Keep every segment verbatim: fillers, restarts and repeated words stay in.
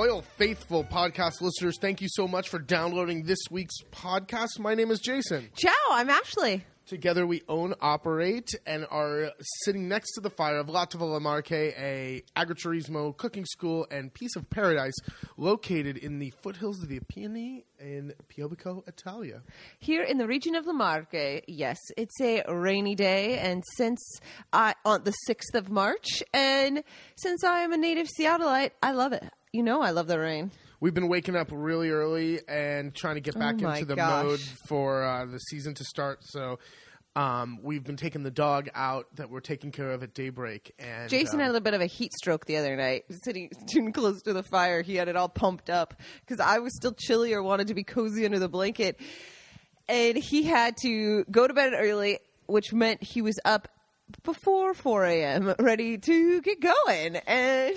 loyal, faithful podcast listeners, thank you so much for downloading this week's podcast. My name is Jason. Ciao, I'm Ashley. Together we own, operate, and are sitting next to the fire of La Tavola Marche, a agriturismo cooking school and piece of paradise located in the foothills of the Apennine in Piobico, Italia. Here in the region of La Marche, yes, it's a rainy day, and since I on the sixth of March, and since I am a native Seattleite, I love it. You know I love the rain. We've been waking up really early and trying to get back oh into the gosh. mode for uh, the season to start. So um, we've been taking the dog out that we're taking care of at daybreak. And Jason um, had a little bit of a heat stroke the other night. Sitting too close to the fire, he had it all pumped up because I was still chilly or wanted to be cozy under the blanket. And he had to go to bed early, which meant he was up before four a.m. ready to get going. And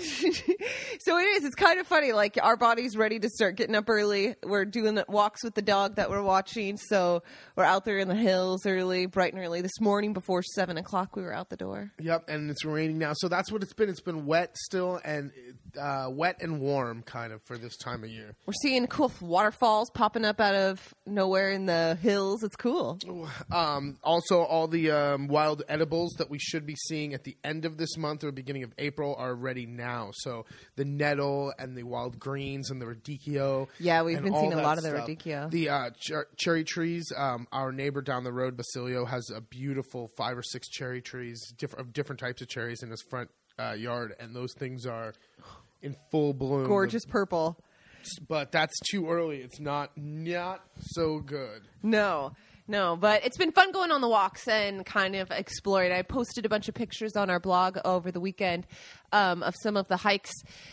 so it is. It's kind of funny. Like, our body's ready to start getting up early. We're doing walks with the dog that we're watching. So we're out there in the hills early, bright and early. This morning before seven o'clock, we were out the door. Yep, and it's raining now. So that's what it's been. It's been wet still and uh, wet and warm kind of for this time of year. We're seeing cool waterfalls popping up out of nowhere in the hills. It's cool. Um, also, all the um, wild edibles that we should be seeing at the end of this month or beginning of April are ready now. So the nettle and the wild greens and the radicchio. Yeah, we've been seeing a lot of the stuff. radicchio. The uh, cher- cherry trees. Um, our neighbor down the road, Basilio, has a beautiful five or six cherry trees diff- of different types of cherries in his front uh, yard, and those things are in full bloom. Gorgeous purple. But that's too early. It's not not so good. No. No, but it's been fun going on the walks and kind of exploring. I posted a bunch of pictures on our blog over the weekend um, of some of the hikes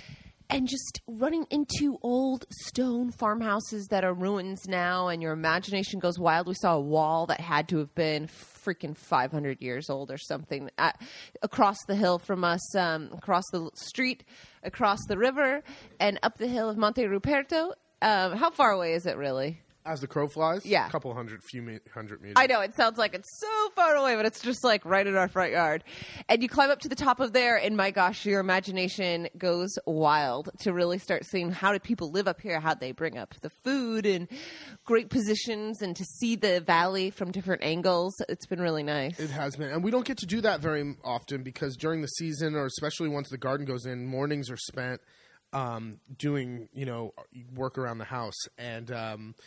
and just running into old stone farmhouses that are ruins now, and your imagination goes wild. We saw a wall that had to have been freaking five hundred years old or something at, across the hill from us, um, across the street, across the river, and up the hill of Monte Ruperto. Um, how far away is it really? As the crow flies? Yeah. A couple hundred, few me- hundred meters. I know, it sounds like it's so far away, but it's just like right in our front yard. And you climb up to the top of there, and my gosh, your imagination goes wild to really start seeing how do people live up here, how they bring up the food and great positions, and to see the valley from different angles. It's been really nice. It has been. And we don't get to do that very often because during the season, or especially once the garden goes in, mornings are spent um, doing, you know, work around the house. And, um,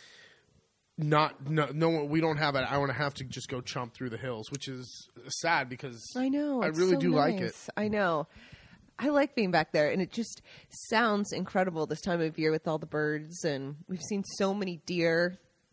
Not no no we don't have an hour and a half to just go chomp through the hills, which is sad because I know I it's really so do nice. like it. I know. I like being back there, and it just sounds incredible this time of year with all the birds, and we've seen so many deer.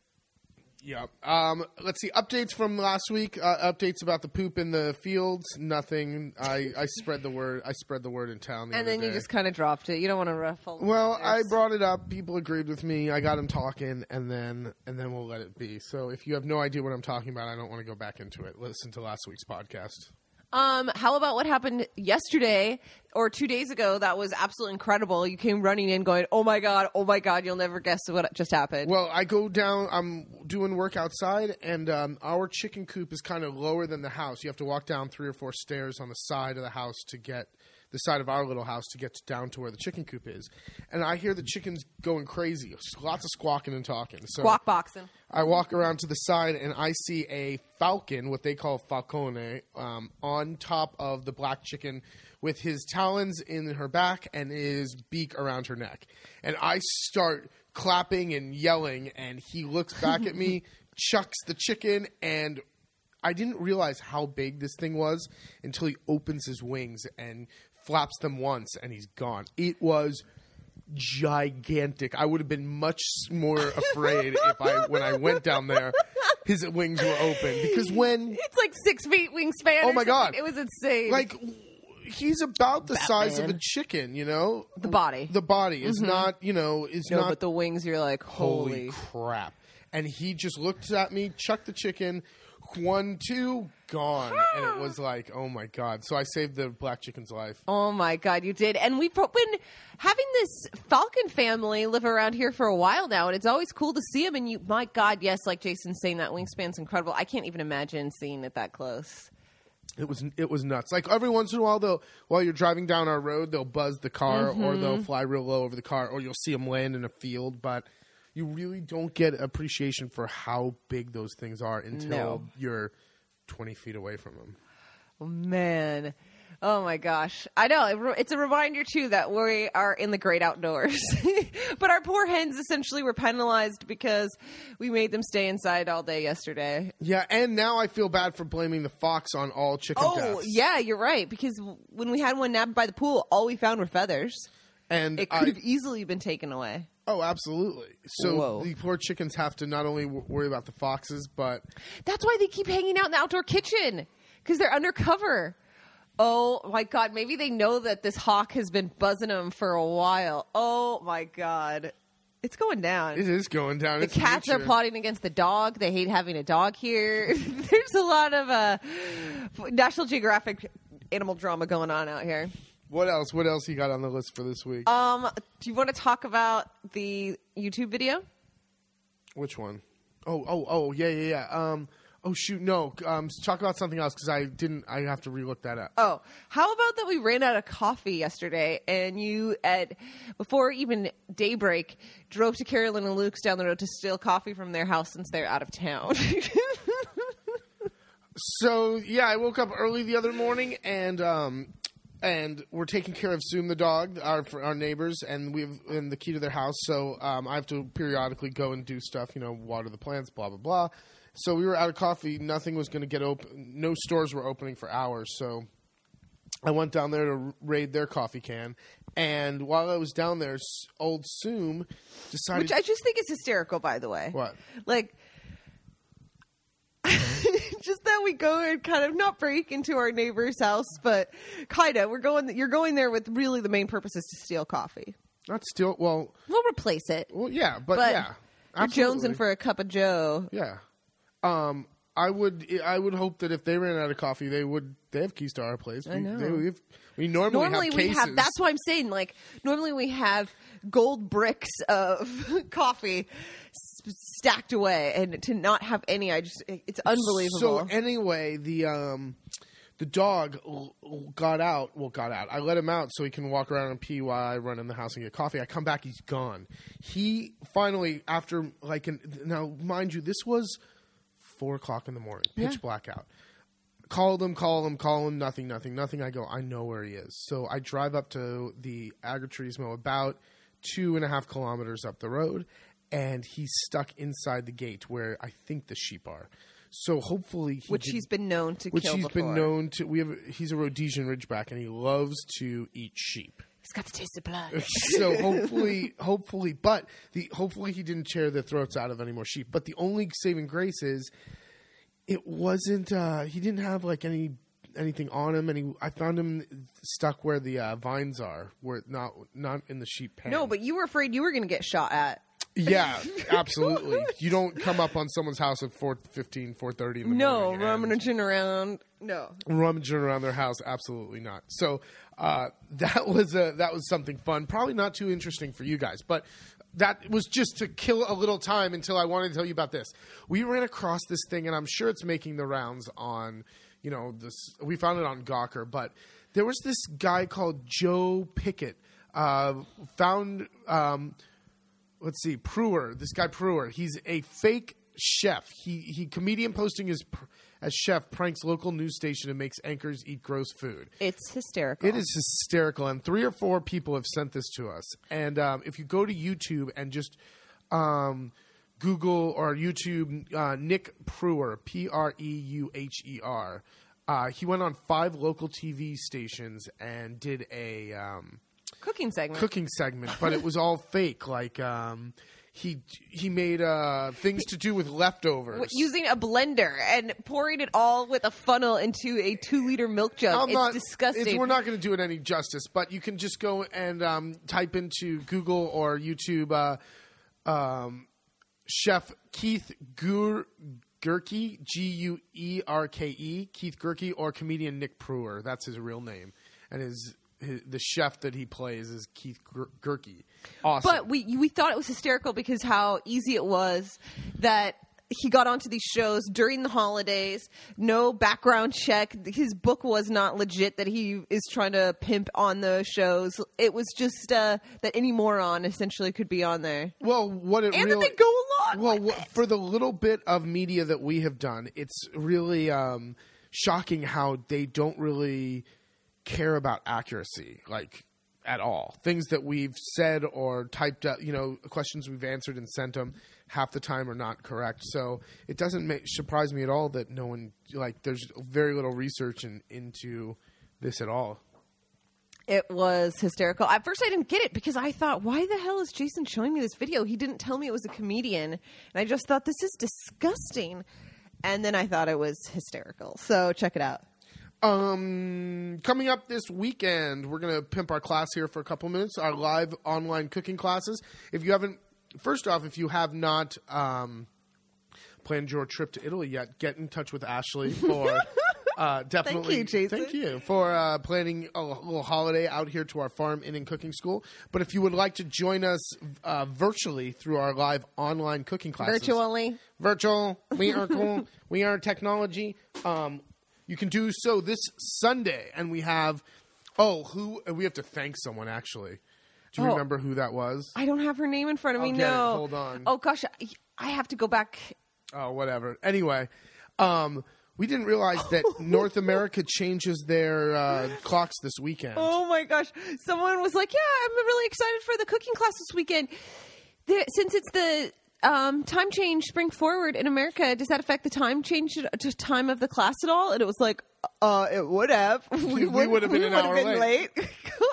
Yeah. Um, let's see. Updates from last week. Uh, updates about the poop in the fields. Nothing. I, I spread the word. I spread the word in town. The And other then you day. just kind of dropped it. You don't want to ruffle. Well, I feathers. brought it up. People agreed with me. I got them talking, and then and then we'll let it be. So if you have no idea what I'm talking about, I don't want to go back into it. Listen to last week's podcast. Um, how about what happened yesterday or two days ago? That was absolutely incredible. You came running in going, oh my God, oh my God, you'll never guess what just happened. Well, I go down, I'm doing work outside, and um, our chicken coop is kind of lower than the house. You have to walk down three or four stairs on the side of the house to get the side of our little house to get down to where the chicken coop is. And I hear the chickens going crazy. Lots of squawking and talking. So Squawk boxing. I walk around to the side, and I see a falcon, what they call falcone, um, on top of the black chicken with his talons in her back and his beak around her neck. And I start clapping and yelling, and he looks back at me, chucks the chicken, and I didn't realize how big this thing was until he opens his wings and flaps them once, and he's gone. It was gigantic. I would have been much more afraid if I, when I went down there, his wings were open. Because when... It's like six feet wingspan. Oh, my God. It was insane. Like, he's about the Batman. size of a chicken, you know? The body. The body is mm-hmm. not, you know, is no, not... but the wings, you're like, holy... Holy crap. And he just looked at me, chucked the chicken... One, two, gone. And it was like, oh, my God. So I saved the black chicken's life. Oh, my God, you did. And we've been having this falcon family live around here for a while now, and it's always cool to see them. And, you, my God, yes, like Jason's saying, that wingspan's incredible. I can't even imagine seeing it that close. It was it was nuts. Like every once in a while, they'll while you're driving down our road, they'll buzz the car, Mm-hmm. or they'll fly real low over the car, or you'll see them land in a field. But you really don't get appreciation for how big those things are until No. you're twenty feet away from them. Oh, man. Oh my gosh. I know. It re- It's a reminder too that we are in the great outdoors. But our poor hens essentially were penalized because we made them stay inside all day yesterday. Yeah, and now I feel bad for blaming the fox on all chicken Oh, deaths. yeah, you're right. Because w- when we had one nabbed by the pool, all we found were feathers. And It I- could have easily been taken away. Oh, absolutely. So Whoa. the poor chickens have to not only w- worry about the foxes, but That's why they keep hanging out in the outdoor kitchen, because they're undercover. Oh my God, maybe they know that this hawk has been buzzing them for a while. Oh my God. It's going down. it is going down. The It's cats are nature. plotting against the dog. They hate having a dog here. There's a lot of uh, National Geographic animal drama going on out here. What else? What else you got on the list for this week? Um, do you want to talk about the YouTube video? Which one? Oh, oh, oh, yeah, yeah, yeah. Um, oh, shoot, no. Um, talk about something else because I didn't. I have to relook that up. Oh, how about that we ran out of coffee yesterday and you, at before even daybreak, drove to Carolyn and Luke's down the road to steal coffee from their house since they're out of town. So yeah, I woke up early the other morning and um, and we're taking care of Zoom the dog, our our neighbors, and we have and the key to their house. So um, I have to periodically go and do stuff, you know, water the plants, blah blah blah. So we were out of coffee. Nothing was going to get open. No stores were opening for hours. So I went down there to raid their coffee can. And while I was down there, s- old Zoom decided. Which I just think is hysterical, by the way. What? Like, just that we go and kind of not break into our neighbor's house, but kind of. We're going. You're going there with really the main purpose is to steal coffee. Not still. Well, We'll replace it. well, yeah, but, But yeah, You're absolutely. jonesing for a cup of Joe. Yeah. Um, I would. I would hope that if they ran out of coffee, they would. They have keys to our place. I We, know. They, we, have, we normally, Normally have we cases. have. That's why I'm saying. Like normally we have gold bricks of coffee s- stacked away, and to not have any, I just it's unbelievable. So anyway, the um, the dog l- l- got out. Well, got out. I let him out so he can walk around and pee while I run in the house and get coffee. I come back, he's gone. He finally, after like, an, now mind you, this was four o'clock in the morning, pitch Yeah. blackout. Called him, call him, call him. Nothing, nothing, nothing. I go, I know where he is. So I drive up to the Agritrees Mill, about two and a half kilometers up the road, and he's stuck inside the gate where I think the sheep are. So hopefully, he which did- he's been known to which kill he's before. been known to. We have. He's a Rhodesian Ridgeback, and he loves to eat sheep. He's got the taste of blood. So hopefully, hopefully, but the hopefully he didn't tear the throats out of any more sheep. But the only saving grace is it wasn't. Uh, he didn't have like any anything on him, and he. I found him stuck where the uh, vines are, where not not in the sheep pen. No, but you were afraid you were going to get shot at. yeah, absolutely. You don't come up on someone's house at four fifteen, four thirty in the No, morning. and- rummaging around. No. rummaging around their house, absolutely not. So uh, that was a, that was something fun. Probably not too interesting for you guys, but that was just to kill a little time until I wanted to tell you about this. We ran across this thing, and I'm sure it's making the rounds on, you know, this. We found it on Gawker, but there was this guy called Joe Pickett. Uh, found, um, let's see, Brewer. This guy Brewer. He's a fake chef. He he comedian posting his. Pr- As chef pranks local news station and makes anchors eat gross food. It's hysterical. It is hysterical, and three or four people have sent this to us. And um, if you go to YouTube and just um, Google or YouTube uh, Nick Pruer, P R E U H E R, uh, he went on five local T V stations and did a um, cooking segment. cooking segment, but it was all fake. Like um, he he made uh, things to do with leftovers. Using a blender and pouring it all with a funnel into a two-liter milk jug. I'm it's not, disgusting. it's- we're not going to do it any justice, but you can just go and um, type into Google or YouTube uh, um, Chef Keith Gur- Gurke, G U E R K E, Keith Gurke, or comedian Nick Pruer. That's his real name. And his, his the chef that he plays is Keith Gur- Gurke. Awesome. But we we thought it was hysterical because how easy it was that he got onto these shows during the holidays, no background check. His book was not legit that he is trying to pimp on the shows. It was just uh, that any moron essentially could be on there. Well, what it And really that they go along well with wh- it. for the little bit of media that we have done, it's really um, shocking how they don't really care about accuracy, like at all. Things that we've said or typed up, you know, questions we've answered and sent them, half the time are not correct. So it doesn't make, surprise me at all that no one, like, there's very little research in, into this at all. It was hysterical. At first, I didn't get it because I thought, why the hell is Jason showing me this video? He didn't tell me it was a comedian. And I just thought, this is disgusting. And then I thought it was hysterical. So check it out. Um, coming up this weekend, we're going to pimp our class here for a couple minutes, our live online cooking classes. If you haven't, first off, if you have not um, planned your trip to Italy yet, get in touch with Ashley for uh, definitely. Thank you, Jason. Thank you for uh, planning a little holiday out here to our farm in and cooking school. But if you would like to join us uh, virtually through our live online cooking classes, Virtually. virtual, we are cool, we are technology. Um, You can do so this Sunday, and we have, oh, who, we have to thank someone, actually. Do you Oh. remember who that was? I don't have her name in front of I'll me. get it. No. Hold on. Oh gosh, I, I have to go back. Oh, whatever. Anyway, um, we didn't realize that North America changes their uh, clocks this weekend. Oh my gosh, someone was like, "Yeah, I'm really excited for the cooking class this weekend." The, since it's the um, time change spring forward in America, does that affect the time change to time of the class at all? And it was like, uh, it would have. We would have been we an would hour have been late. late.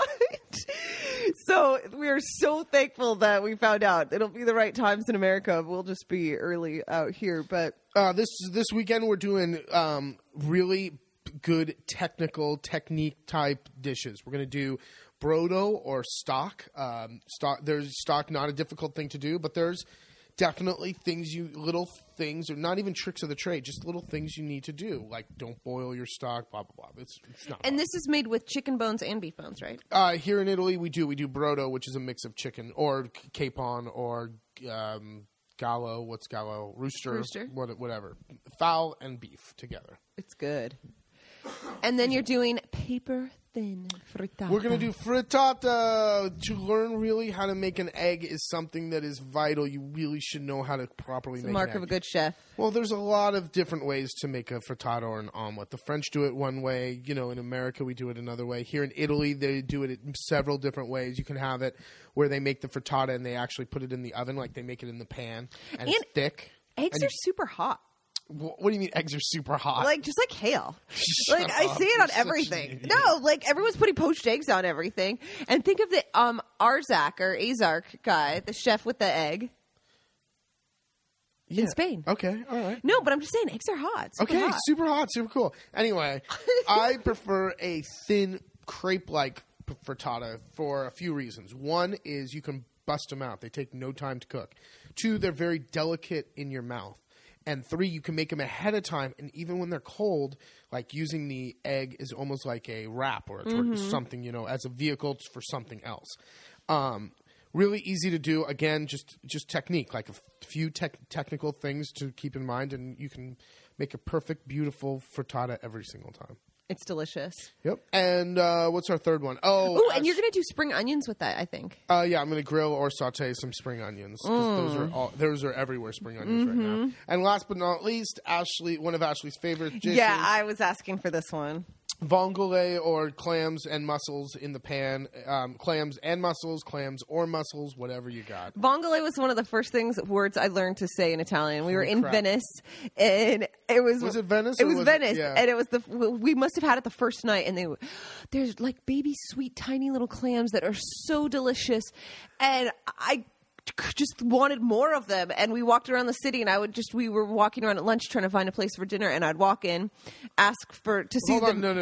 So we are so thankful that we found out. It'll be the right times in America. We'll just be early out here. But Uh, this this weekend we're doing um, really good technical technique type dishes. We're going to do brodo or stock. Um, stock. There's stock, not a difficult thing to do, but there's definitely things you little things, or not even tricks of the trade, just little things you need to do, like don't boil your stock, blah blah blah. It's it's not. and this is made with chicken bones and beef bones, right? Uh, here in Italy, we do we do brodo, which is a mix of chicken or capon or um, gallo. What's gallo? Rooster. Rooster. What, whatever. Fowl and beef together. It's good. And then you're doing paper thin frittata. We're going to do frittata. To learn really how to make an egg is something that is vital. You really should know how to properly It's make the mark an egg. of a good chef. Well, there's a lot of different ways to make a frittata or an omelet. The French do it one way. You know, in America, we do it another way. Here in Italy, they do it in several different ways. You can have it where they make the frittata and they actually put it in the oven, like they make it in the pan, and, it's And thick. Eggs And are you- super hot. Wh- What do you mean eggs are super hot? Like, just like hail. Shut Like, I up. see it You're on such an everything. idiot. No, like, everyone's putting poached eggs on everything. And think of the um Arzak or Azark guy, the chef with the egg. Yeah. Spain. Okay, all right. No, but I'm just saying, eggs are hot. Super Okay, hot. super hot, super cool. Anyway, I prefer a thin crepe-like p- frittata for a few reasons. One is you can bust them out. They take no time to cook. Two, they're very delicate in your mouth. And three, you can make them ahead of time, and even when they're cold, like using the egg is almost like a wrap or a tor- Mm-hmm. something, you know, as a vehicle for something else. Um, really easy to do. Again, just just technique, like a few tech technical things to keep in mind, and you can make a perfect, beautiful frittata every single time. It's delicious. Yep. And uh, what's our third one? Oh, Ooh, and Ash- you're going to do spring onions with that, I think. Uh, yeah, I'm going to grill or saute some spring onions. 'Cause Those are all, those are everywhere. Spring onions right now. And last but not least, Ashley, one of Ashley's favorite dishes. Yeah, I was asking for this one. Vongole or clams and mussels in the pan. Um, clams and mussels, clams or mussels, whatever you got. Vongole was one of the first things words I learned to say in Italian. We were Holy in crap. Venice, and it was Was it Venice It or was, was it- Venice, yeah. and it was the we must have had it the first night. And they were- there's like baby sweet tiny little clams that are so delicious, and I just wanted more of them. And we walked around the city, and I would just we were walking around at lunch trying to find a place for dinner, and I'd walk in, ask for to see Hold the on, no, no, no, no.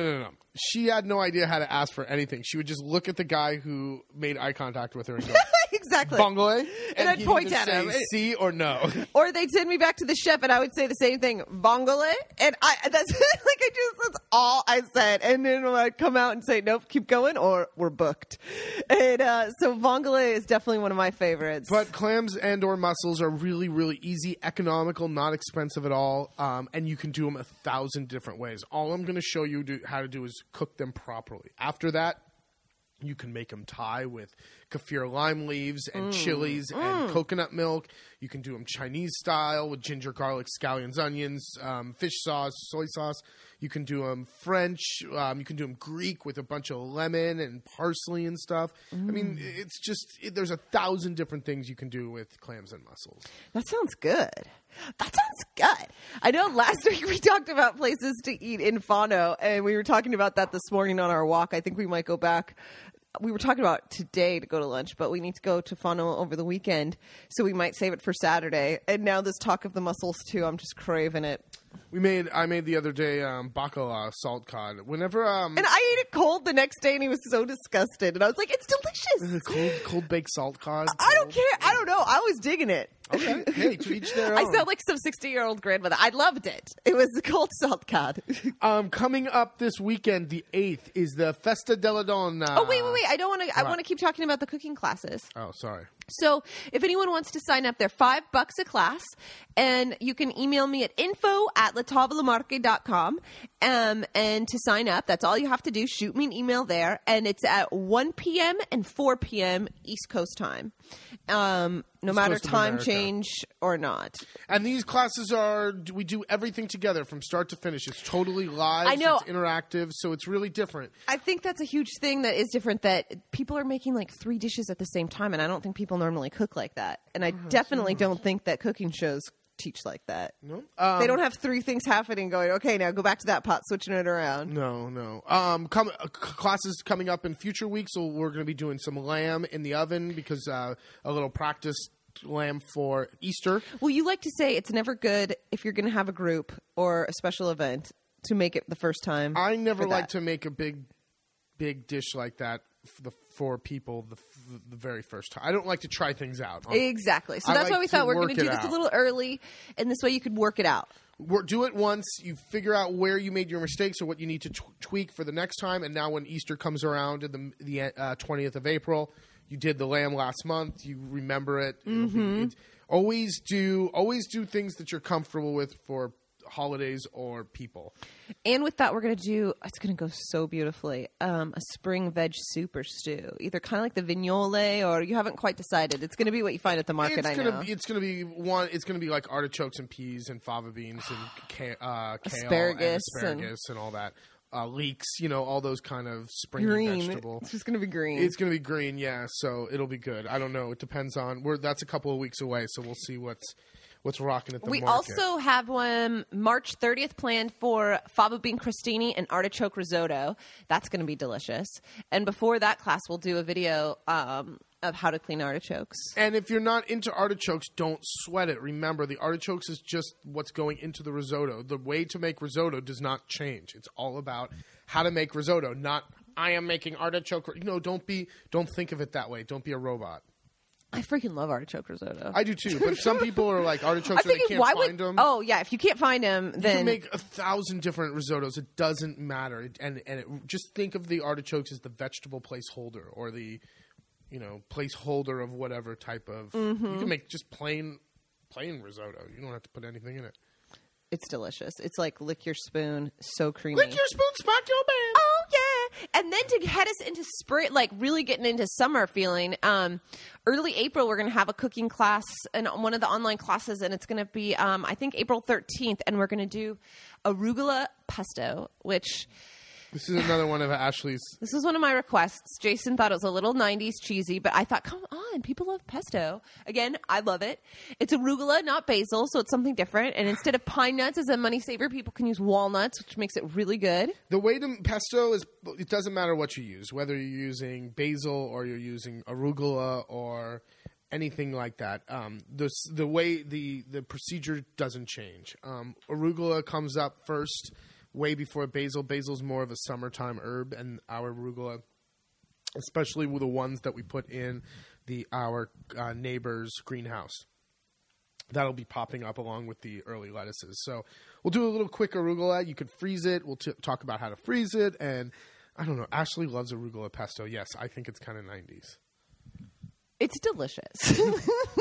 she had no idea how to ask for anything. She would just look at the guy who made eye contact with her and go, exactly. Vongole? And, And I'd he'd point either at say him. C or no. Or they'd send me back to the chef, and I would say the same thing, Vongole, and I that's like I just that's all I said, and then I'd come out and say, nope, keep going, or we're booked. And uh, so Vongole is definitely one of my favorites. But clams and or mussels are really, really easy, economical, not expensive at all, um, and you can do them a thousand different ways. All I'm going to show you do, how to do is cook them properly. After that, you can make them Thai with kaffir lime leaves and mm. chilies mm. and coconut milk. You can do them Chinese style with ginger, garlic, scallions, onions, um, fish sauce, soy sauce. You can do them French. Um, you can do them Greek with a bunch of lemon and parsley and stuff. Mm. I mean, it's just it, there's a thousand different things you can do with clams and mussels. That sounds good. That sounds good. I know last week we talked about places to eat in Fano, and we were talking about that this morning on our walk. I think we might go back. We were talking about today to go to lunch, but we need to go to Fano over the weekend, so we might save it for Saturday. And now this talk of the mussels, too, I'm just craving it. We made. I made the other day um, bacala salt cod. Whenever um, and I ate it cold the next day, and he was so disgusted. And I was like, "It's delicious." cold, cold baked salt cod. I don't care. I don't know. I was digging it. Okay, hey, to each their own. I sound like some sixty-year-old grandmother. I loved it. It was the cold salt cod. um, coming up this weekend, the eighth, is the Festa della Donna. Oh wait, wait, wait! I don't want to. I want to keep talking about the cooking classes. Oh, sorry. So if anyone wants to sign up, they're five bucks a class, and you can email me at info at latavolamarque dot com. Um, and to sign up, that's all you have to do. Shoot me an email there, and it's at one p.m. and four p.m. East Coast time. Um, no East matter Coast of time America. change or not. And these classes are, we do everything together from start to finish. It's totally live. I know. It's interactive, so it's really different. I think that's a huge thing that is different, that people are making like three dishes at the same time, and I don't think people normally cook like that. And I definitely don't think that cooking shows teach like that. No, um, they don't have three things happening going, okay, now go back to that pot, switching it around. No, no. Um, come, uh, c- classes coming up in future weeks, so we're going to be doing some lamb in the oven because uh, a little practice lamb for Easter. Well, you like to say it's never good if you're going to have a group or a special event to make it the first time. I never for like that. to make a big, big dish like that for the for people the, the very first time. I don't like to try things out. Exactly. So I that's like why we to thought we're going work to do it this out. a little early, and this way you could work it out. We're, do it once, you figure out where you made your mistakes or what you need to t- tweak for the next time, and now when Easter comes around in the, the uh, twentieth of April, you did the lamb last month, you remember it. It'll Mm-hmm. Be, it always do always do things that you're comfortable with for holidays or people. And with that, we're going to do, it's going to go so beautifully, um, a spring veg soup or stew. Either kind of like the vignole, or you haven't quite decided. It's going to be what you find at the market, It's I gonna know. be, it's gonna be one. It's gonna be like artichokes and peas and fava beans and ca- uh, kale Asparagus and asparagus and, and all that. Uh, leeks, you know, all those kind of springy Green. vegetable. It's just going to be green. It's going to be green, yeah. So it'll be good. I don't know. It depends on. We're that's a couple of weeks away, so we'll see what's what's rocking at the We market. also have one March thirtieth planned for fava bean crostini and artichoke risotto. That's going to be delicious. And before that class, we'll do a video um, of how to clean artichokes. And if you're not into artichokes, don't sweat it. Remember, the artichokes is just what's going into the risotto. The way to make risotto does not change. It's all about how to make risotto, not I am making artichoke. You know, don't be, don't think of it that way. Don't be a robot. I freaking love artichoke risotto. I do too, but some people are like artichokes I'm and they thinking, can't why find would? them. Oh yeah, if you can't find them, You then can make a thousand different risottos. It doesn't matter. It, and and it, just think of the artichokes as the vegetable placeholder or the, you know, placeholder of whatever type of. Mm-hmm. You can make just plain, plain risotto. You don't have to put anything in it. it's delicious. It's like lick your spoon, so creamy. Lick your spoon, smack your band. Oh yeah, and then to head us into spring, like really getting into summer feeling. Um, early April, we're going to have a cooking class and one of the online classes, and it's going to be um, I think April thirteenth, and we're going to do arugula pesto, which. This is another one of Ashley's. This was one of my requests. Jason thought it was a little nineties cheesy, but I thought, come on, people love pesto. Again, I love it. It's arugula, not basil, so it's something different. And instead of pine nuts as a money saver, people can use walnuts, which makes it really good. The way to pesto is, it doesn't matter what you use, whether you're using basil or you're using arugula or anything like that. Um, the the way the the procedure doesn't change. Um, arugula comes up first way before basil. Basil's more of a summertime herb, and our arugula, especially with the ones that we put in the our uh, neighbor's greenhouse. That'll be popping up along with the early lettuces. So we'll do a little quick arugula. You could freeze it. We'll t- talk about how to freeze it. And I don't know. Ashley loves arugula pesto. Yes, I think it's kind of nineties. It's delicious. um,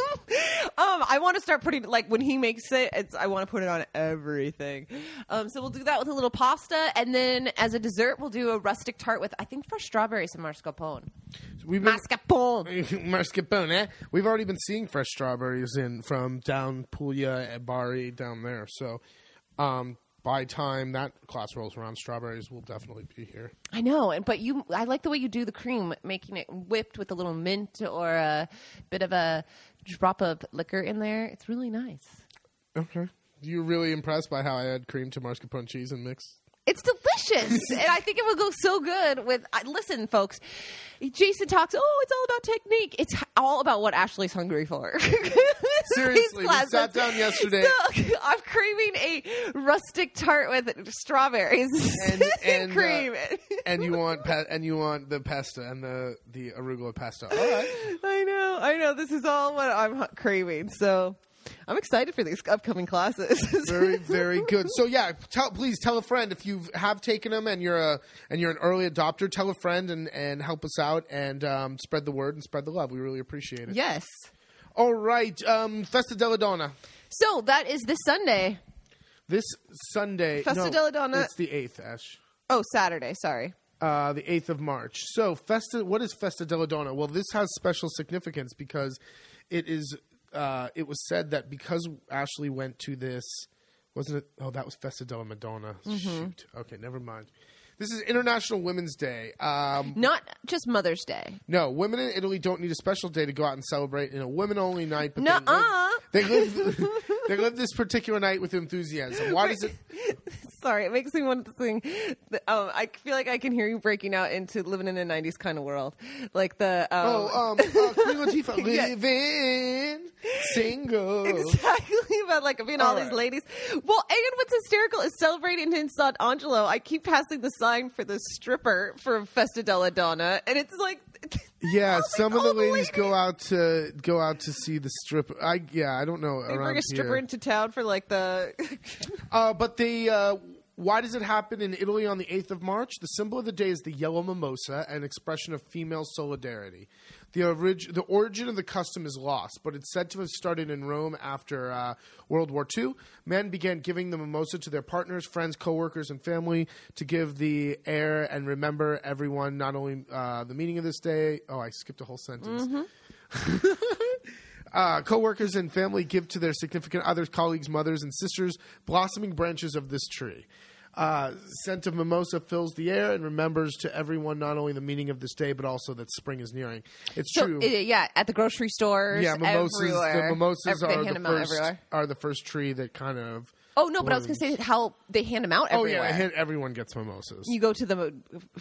I want to start putting, like, when he makes it, it's, I want to put it on everything. Um, so we'll do that with a little pasta. And then as a dessert, we'll do a rustic tart with, I think, fresh strawberries and mascarpone. We've been, mascarpone. mascarpone, eh? We've already been seeing fresh strawberries in from down Puglia and Bari down there. So um, by time that class rolls around, strawberries will definitely be here. I know, and but you, I like the way you do the cream, making it whipped with a little mint or a bit of a drop of liquor in there. It's really nice. Okay. You're really impressed by how I add cream to mascarpone cheese and mix? It's delicious, and I think it will go so good with. Uh, listen, folks, Jason talks. Oh, it's all about technique. It's all about what Ashley's hungry for. Seriously, we sat down yesterday. So, I'm craving a rustic tart with strawberries and, and cream, uh, and you want pe- and you want the pasta and the the arugula pesto. All right, I know, I know. This is all what I'm craving. So. I'm excited for these upcoming classes. Very, very good. So yeah, tell, please tell a friend if you have taken them and you're a and you're an early adopter. Tell a friend and, and help us out and um, spread the word and spread the love. We really appreciate it. Yes. All right, um, Festa della Donna. So that is this Sunday. This Sunday. Festa no, della Donna. It's the eighth, Ash. Oh, Saturday. Sorry. Uh, the eighth of March. So Festa. What is Festa della Donna? Well, this has special significance because it is. Uh, it was said that because Ashley went to this, wasn't it? Oh, that was Festa della Madonna. Mm-hmm. Shoot. Okay, never mind. This is International Women's Day. Um, Not just Mother's Day. no, women in Italy don't need a special day to go out and celebrate in a women-only night. But Nuh-uh. they live, they live, they live this particular night with enthusiasm. Why does it? Sorry, it makes me want to sing. Um, I feel like I can hear you breaking out into living in a nineties kind of world, like the. Um, oh, um, uh, Queen Latifah, Yeah. living single. Exactly, about like being all, All these right. ladies. Well, and what's hysterical is celebrating in San Angelo. I keep passing the sign for the stripper for Festa della Donna, and it's like. Yeah, all some these of the old ladies go out to go out to see the stripper. I yeah, I don't know They around bring a stripper here. into town for like the. Uh, but they, uh, why does it happen in Italy on the eighth of March? The symbol of the day is the yellow mimosa, an expression of female solidarity. The, orig- the origin of the custom is lost, but it's said to have started in Rome after uh, World War Two. Men began giving the mimosa to their partners, friends, coworkers, and family to give the air and remember everyone, not only uh, the meaning of this day. Oh, I skipped a whole sentence. Mm-hmm. Uh, co-workers and family give to their significant others, colleagues, mothers, and sisters blossoming branches of this tree. Uh, scent of mimosa fills the air and remembers to everyone not only the meaning of this day, but also that spring is nearing. It's So, true. uh, yeah, at the grocery stores, yeah, mimosas. everywhere. The mimosas Every- they are hand the them out first everywhere. are the first tree that kind of. Oh no, but I was going to say how they hand them out Oh everywhere. yeah, hit, everyone gets mimosas. You go to the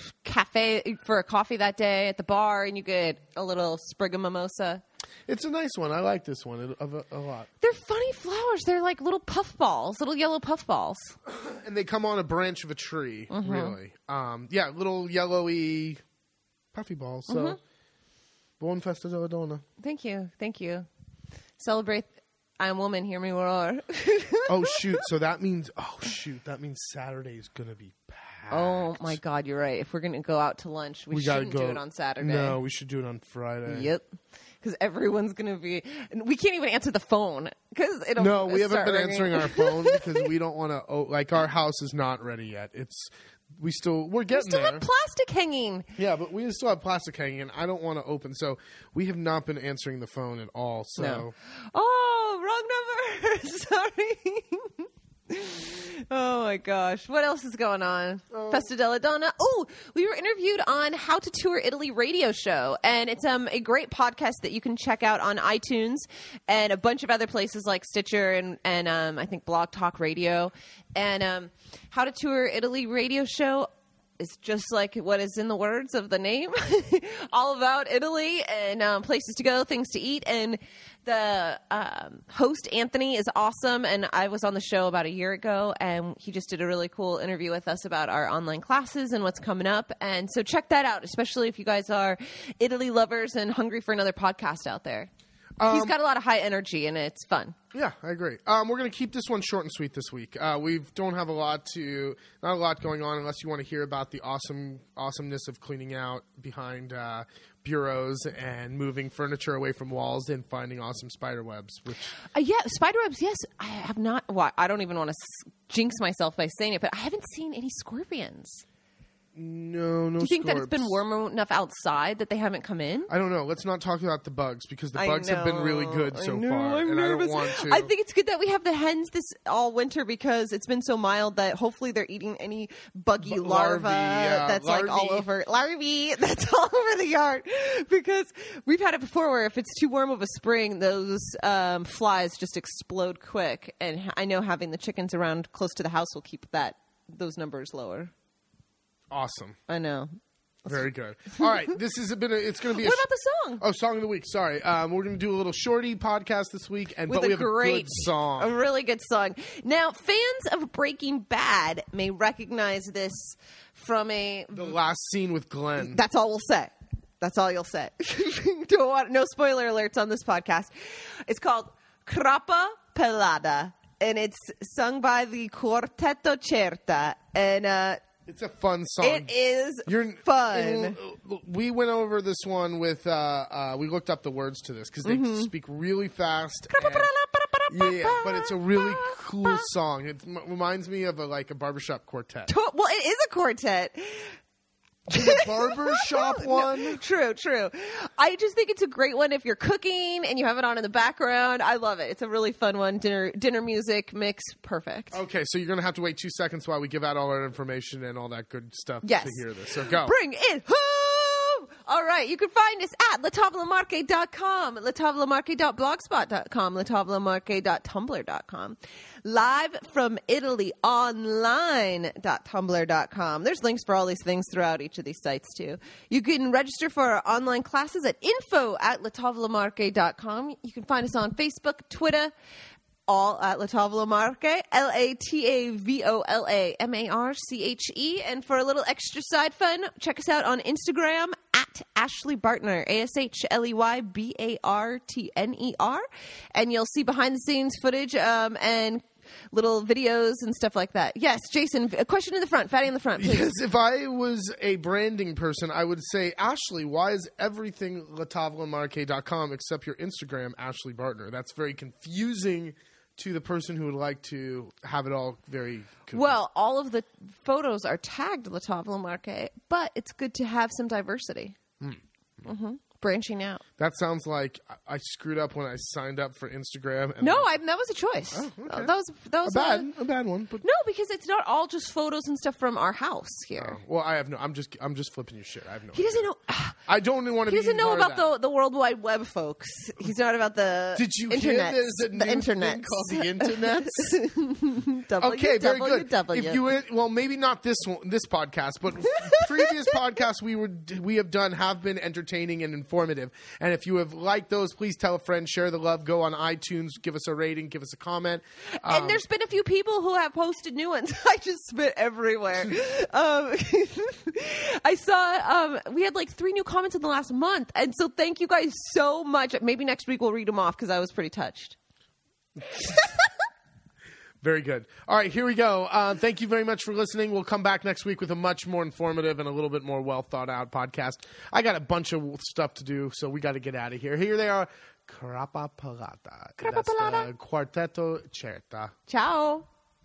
cafe for a coffee that day at the bar, and you get a little sprig of mimosa. It's a nice one. I like this one a, a, a lot. They're funny flowers. They're like little puff balls, little yellow puff balls. And they come on a branch of a tree. Mm-hmm. Really, um, yeah, little yellowy puffy balls. So, Mm-hmm. buon festa della donna. Thank you, thank you. Celebrate. I'm a woman. Hear me roar. Oh shoot! So that means oh shoot! That means Saturday is gonna be packed. Oh my God, you're right. If we're gonna go out to lunch, we, we gotta shouldn't go. do it on Saturday. No, we should do it on Friday. Yep. Because everyone's gonna be. We can't even answer the phone because it'll. No, we haven't start been ringing. answering our phone because we don't want to. Oh, like our house is not ready yet. It's we still we're We getting still there. have plastic hanging. Yeah, but we still have plastic hanging, and I don't want to open. So we have not been answering the phone at all. So. No. Oh, wrong number. Sorry. Oh my gosh. What else is going on? Oh. Festa della Donna. Oh, we were interviewed on How to Tour Italy radio show. And it's um a great podcast that you can check out on iTunes and a bunch of other places like Stitcher and, and um I think Blog Talk Radio. And um How to Tour Italy radio show. is just like what is in the words of the name, all about Italy and um, places to go, things to eat. And the um, host, Anthony, is awesome. And I was on the show about a year ago, and he just did a really cool interview with us about our online classes and what's coming up. And so check that out, especially if you guys are Italy lovers and hungry for another podcast out there. Um, He's got a lot of high energy, and it's fun. Yeah, I agree. Um, we're going to keep this one short and sweet this week. Uh, we don't have a lot to, not a lot going on unless you want to hear about the awesome awesomeness of cleaning out behind uh, bureaus and moving furniture away from walls and finding awesome spider webs. Which uh, yeah, spider webs. Yes, I have not. Well, I don't even want to s- jinx myself by saying it, but I haven't seen any scorpions. No, no. Do you think scorps. that it's been warm enough outside that they haven't come in? I don't know. Let's not talk about the bugs because the I bugs know. have been really good so I know, far, I'm and nervous. I don't want to. I think it's good that we have the hens this all winter because it's been so mild that hopefully they're eating any buggy B- larva larvae, yeah, that's larvae. like all over larvae that's all over the yard. Because we've had it before where if it's too warm of a spring, those um, flies just explode quick. And I know having the chickens around close to the house will keep that those numbers lower. Awesome. I know. Very good. All right, this is a bit. Of, it's going to be. What a sh- about the song? Oh, song of the week. Sorry, um, we're going to do a little shorty podcast this week, and With but we a have great, a good song, a really good song. Now, fans of Breaking Bad may recognize this from a. the last scene with Glenn. That's all we'll say. That's all you'll say. Don't want, no spoiler alerts on this podcast. It's called Crappa Pelada, and it's sung by the Quartetto Certa, and. uh It's a fun song. It is You're, fun. and we went over this one with. Uh, uh, we looked up the words to this because they Mm-hmm. speak really fast. and- yeah, but it's a really cool song. It m- reminds me of a like a barbershop quartet. Well, it is a quartet. The barbershop one. No, true, true. I just think it's a great one if you're cooking and you have it on in the background. I love it. It's a really fun one. Dinner, dinner music mix, perfect. Okay, so you're gonna have to wait two seconds while we give out all our information and all that good stuff Yes. to hear this. So go. Bring it home! All right, you can find us at la tavola marche dot com, la tavola marche dot blogspot dot com, la tavola marche dot tumblr dot com, live from Italy online dot tumblr dot com. There's links for all these things throughout each of these sites, too. You can register for our online classes at info at la tavola marche dot com. You can find us on Facebook, Twitter, all at La Tavola Marche, L A T A V O L A M A R C H E. And for a little extra side fun, check us out on Instagram at Ashley Bartner, A S H L E Y B A R T N E R. And you'll see behind-the-scenes footage um, and little videos and stuff like that. Yes, Jason, a question in the front. Fatty in the front, please. Yes, if I was a branding person, I would say, Ashley, why is everything la tavola marche dot com except your Instagram, Ashley Bartner? That's very confusing to the person who would like to have it all very confusing. Well, all of the photos are tagged La Tavola Marche, but it's good to have some diversity. Mm. Mm-hmm. Branching out. That sounds like I screwed up when I signed up for Instagram. And No, I, that was a choice. Oh, okay. That was that was a bad, a- a bad one. But no, because it's not all just photos and stuff from our house here. Oh, well, I have no. I'm just. I'm just flipping your shit. I have no. He doesn't know. I don't want to. He doesn't know about the. the the World Wide Web, folks. He's not about the Did you internet. hear there's a the new internet thing called the internet? W, Okay, very W, good. W. If you went- well, maybe not this one, this podcast, but previous podcasts we were we have done have been entertaining and informative. And if you have liked those, please tell a friend, share the love, go on iTunes, give us a rating, give us a comment. Um, And there's been a few people who have posted new ones. I just spit everywhere. um, I saw um, we had like three new comments in the last month, and so thank you guys so much. Maybe next week we'll read them off because I was pretty touched. Very good. All right, here we go. Uh, thank you very much for listening. We'll come back next week with a much more informative and a little bit more well thought out podcast. I got a bunch of stuff to do, so we got to get out of here. Here they are. Crappa Pelada. Crappa That's Pelada. the Quartetto Certa. Ciao.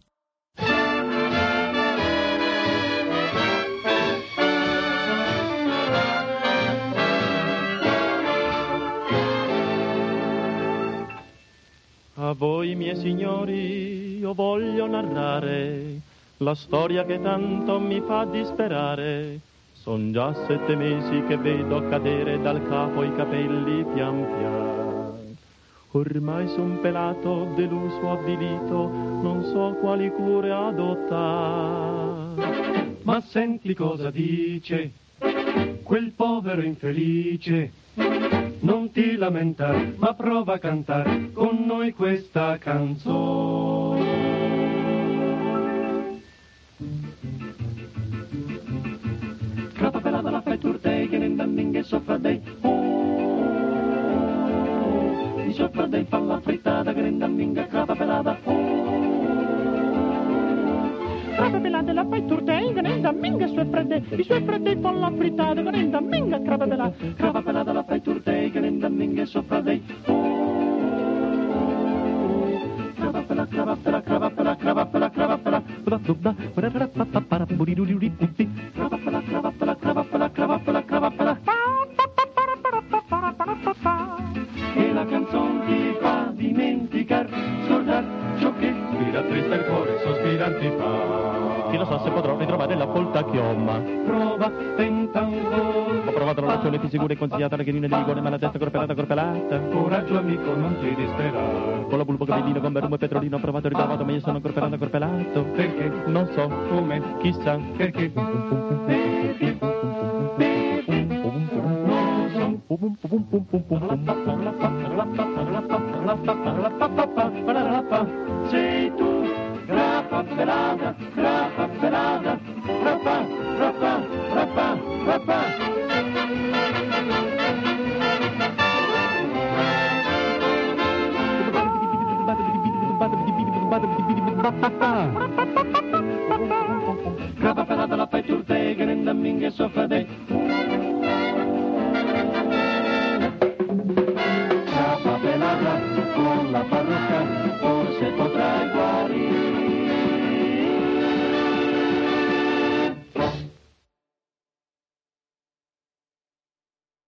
A voi, miei signori, io voglio narrare la storia che tanto mi fa disperare. Son già sette mesi che vedo cadere dal capo i capelli pian pian. Ormai son pelato, deluso, avvilito, non so quali cure adottare. Ma senti cosa dice quel povero infelice. Non ti lamentare, ma prova a cantare con noi questa canzone. Crapa pelata la fai turtei, che ne damminga e soffra dei. Oh, di soffra dei fa la frittata, che ne damminga crapa pelata. Crapa pelata la fai turtei, che ne damminga e sue fredde. I suoi fredde fa la frittata, che ne damminga crapa pelata. Crapa pelata la fai turtei, che ne damminga e soffra dei. Crapa pelata, crapa pelata, crapa pelata, crapa pelata, crapa pelata. E la canzone ti fa dimenticare, scordar ciò che ti rattrista il cuore, sospirar ti fa. Chi lo sa se potrò ritrovare la folta chioma. Prova, tenta ancora. Ho provato la nozione più sicura e consigliata, la gherina di rigore, ma la testa corpelata, corpelata. Coraggio amico, non ti disperare. Con la bulbo capellino, con berrumo e petrolino, ho provato e ritrovato, ma io sono corpelato, corpelato. Perché? Non so, come, chissà, perché. Perché? Sei tu, grappa pelata, grappa pelata, grappa, grappa, grappa, grappa. Grappa pelata la fai turte, che ne damminga e soffra dei.